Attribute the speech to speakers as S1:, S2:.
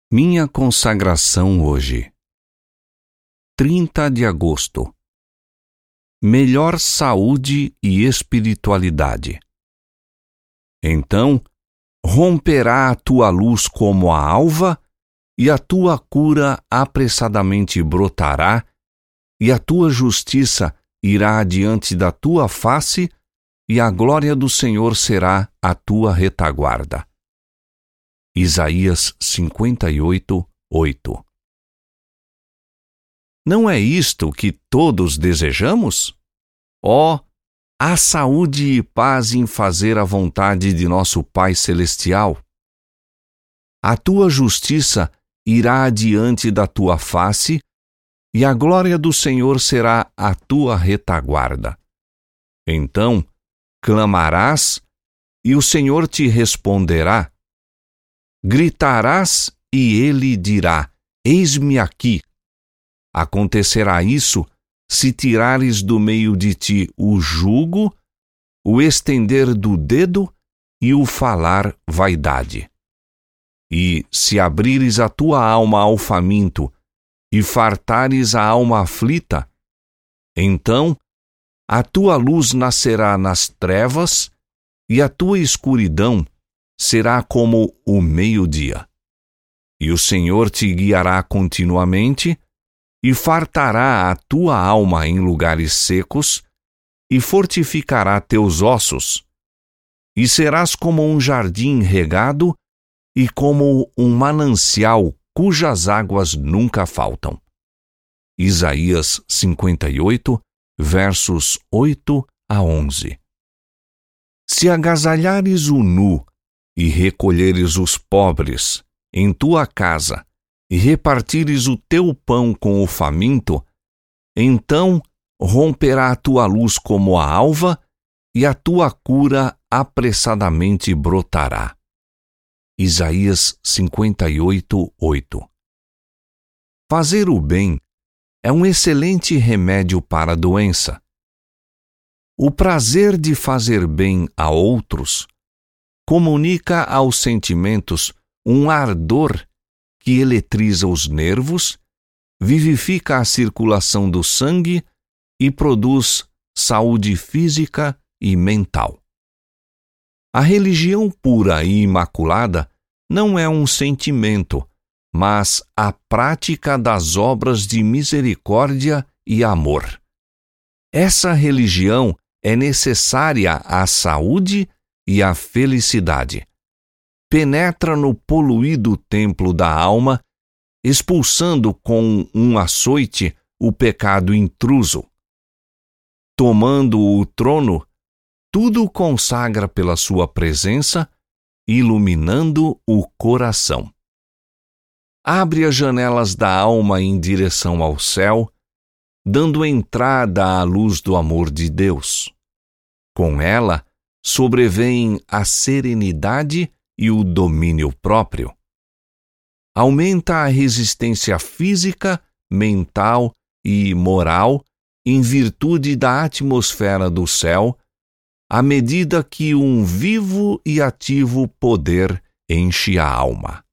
S1: Minha consagração hoje. 30 de agosto. Melhor saúde e espiritualidade. Então, romperá a tua luz como a alva, e a tua cura apressadamente brotará, e a tua justiça irá diante da tua face, e a glória do Senhor será a tua retaguarda. Isaías 58, 8. Não é isto que todos desejamos? Há saúde e paz em fazer a vontade de nosso Pai Celestial. A tua justiça irá adiante da tua face, e a glória do Senhor será a tua retaguarda. Então, clamarás, e o Senhor te responderá. Gritarás, e ele dirá: Eis-me aqui. Acontecerá isso se tirares do meio de ti o jugo, o estender do dedo e o falar vaidade. E se abrires a tua alma ao faminto e fartares a alma aflita, então a tua luz nascerá nas trevas e a tua escuridão será como o meio-dia. E o Senhor te guiará continuamente e fartará a tua alma em lugares secos e fortificará teus ossos. E serás como um jardim regado e como um manancial cujas águas nunca faltam. Isaías 58, versos 8 a 11. Se agasalhares o nu e recolheres os pobres em tua casa, e repartires o teu pão com o faminto, então romperá a tua luz como a alva, e a tua cura apressadamente brotará. Isaías 58, 8. Fazer o bem é um excelente remédio para a doença. O prazer de fazer bem a outros comunica aos sentimentos um ardor que eletriza os nervos, vivifica a circulação do sangue e produz saúde física e mental. A religião pura e imaculada não é um sentimento, mas a prática das obras de misericórdia e amor. Essa religião é necessária à saúde e à felicidade. Penetra no poluído templo da alma, expulsando com um açoite o pecado intruso. Tomando o trono, tudo consagra pela sua presença, iluminando o coração. Abre as janelas da alma em direção ao céu, dando entrada à luz do amor de Deus. Com ela, sobrevêm a serenidade e o domínio próprio. Aumenta a resistência física, mental e moral em virtude da atmosfera do céu, à medida que um vivo e ativo poder enche a alma.